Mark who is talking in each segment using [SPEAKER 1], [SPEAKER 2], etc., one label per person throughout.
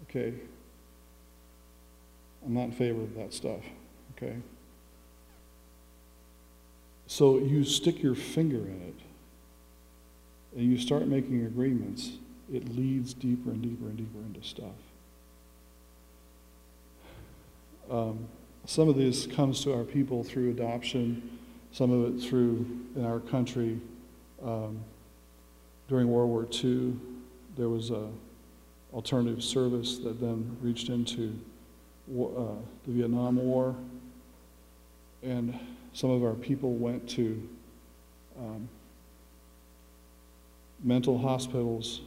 [SPEAKER 1] Okay? I'm not in favor of that stuff, okay? So you stick your finger in it, and you start making agreements, it leads deeper and deeper and deeper into stuff. Some of this comes to our people through adoption, some of it through, in our country, during World War II, there was a alternative service that then reached into the Vietnam War, and some of our people went to mental hospitals,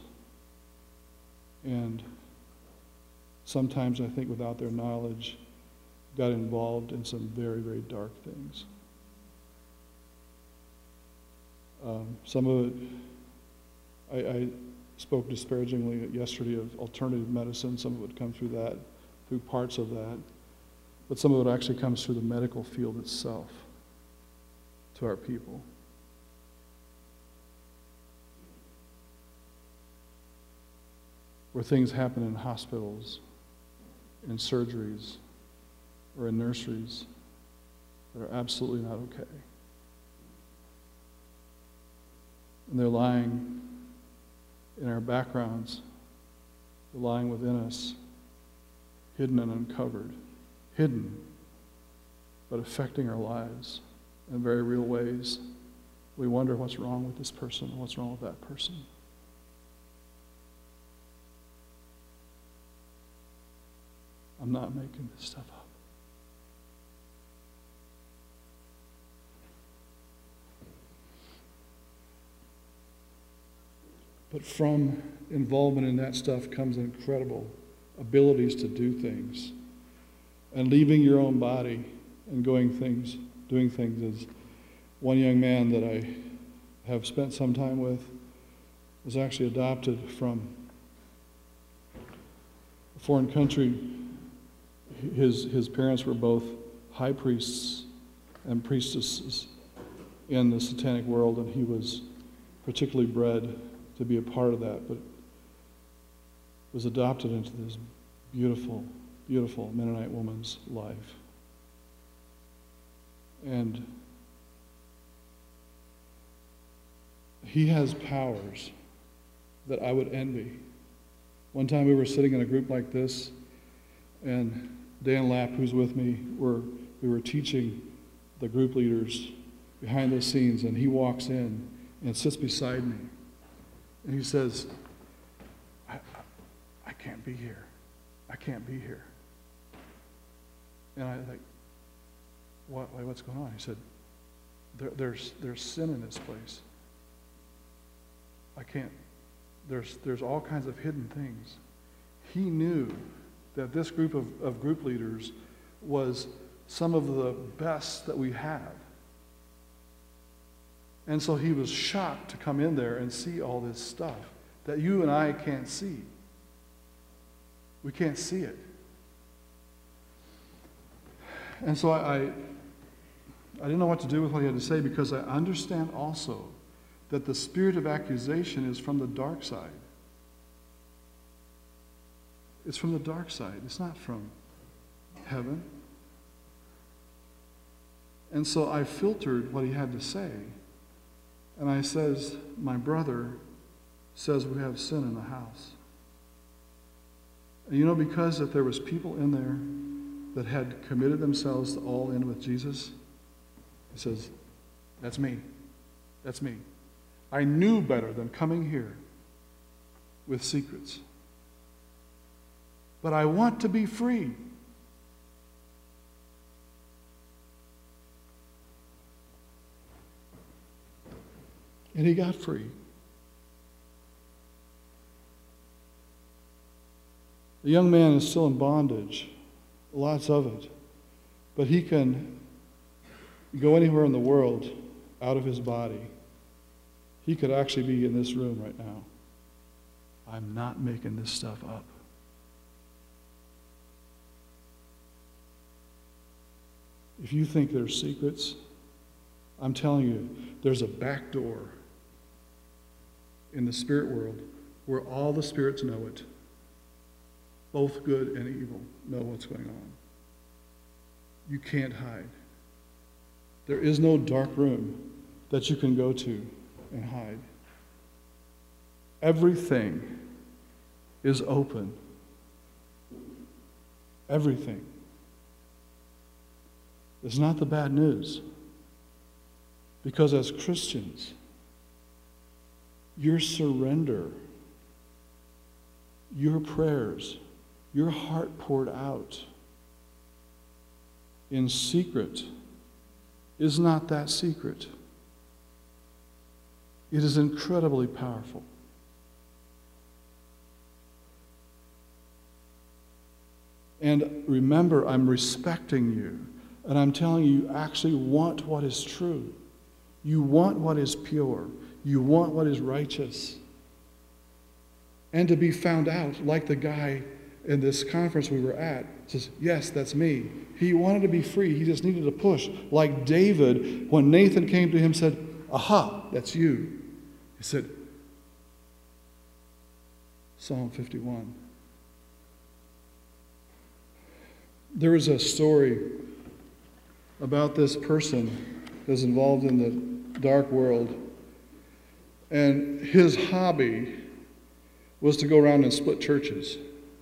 [SPEAKER 1] and sometimes, I think without their knowledge, got involved in some very, very dark things. Some of it, I spoke disparagingly yesterday of alternative medicine. Some of it comes through that, through parts of that. But some of it actually comes through the medical field itself to our people. Where things happen in hospitals, in surgeries, or in nurseries that are absolutely not okay. And they're lying in our backgrounds, they're lying within us, hidden and uncovered, hidden, but affecting our lives in very real ways. We wonder what's wrong with this person, what's wrong with that person. I'm not making this stuff up. But from involvement in that stuff comes incredible abilities to do things. And leaving your own body and doing things as one young man that I have spent some time with was actually adopted from a foreign country. His parents were both high priests and priestesses in the satanic world, and he was particularly bred to be a part of that, but was adopted into this beautiful, beautiful Mennonite woman's life. And he has powers that I would envy. One time we were sitting in a group like this, and Dan Lapp, who's with me, we were teaching the group leaders behind the scenes, and he walks in and sits beside me. And he says, I can't be here. I can't be here. And I like, what's going on? He said, there's sin in this place. I can't, there's all kinds of hidden things. He knew that this group of group leaders was some of the best that we have. And so he was shocked to come in there and see all this stuff that you and I can't see. We can't see it. And so I didn't know what to do with what he had to say, because I understand also that the spirit of accusation is from the dark side. It's from the dark side. It's not from heaven. And so I filtered what he had to say. And I says, my brother says we have sin in the house. And you know, because if there was people in there that had committed themselves to all in with Jesus, he says, that's me. That's me. I knew better than coming here with secrets. But I want to be free. And he got free. The young man is still in bondage, lots of it. But he can go anywhere in the world out of his body. He could actually be in this room right now. I'm not making this stuff up. If you think there's secrets, I'm telling you, there's a back door in the spirit world where all the spirits know it. both good and evil, know what's going on. You can't hide. There is no dark room that you can go to and hide. Everything is open. Everything. It's not the bad news. Because as Christians, your surrender, your prayers, your heart poured out in secret is not that secret. It is incredibly powerful. And remember, I'm respecting you, and I'm telling you, you actually want what is true. You want what is pure. You want what is righteous. And to be found out, like the guy in this conference we were at, says, yes, that's me. He wanted to be free. He just needed a push. Like David, when Nathan came to him, said, aha, that's you. He said, Psalm 51. There was a story about this person that's involved in the dark world, and his hobby was to go around and split churches.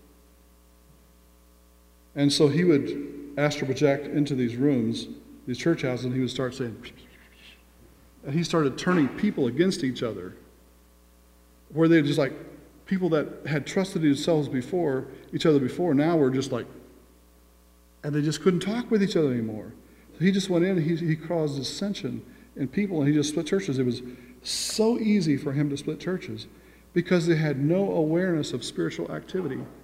[SPEAKER 1] And so he would astral project into these rooms, these church houses, and he would start saying, and he started turning people against each other, where they just like, people that had trusted themselves before, each other before, now were just like, and they just couldn't talk with each other anymore. So he just went in and he caused dissension in people, and he just split churches. It was so easy for him to split churches because they had no awareness of spiritual activity.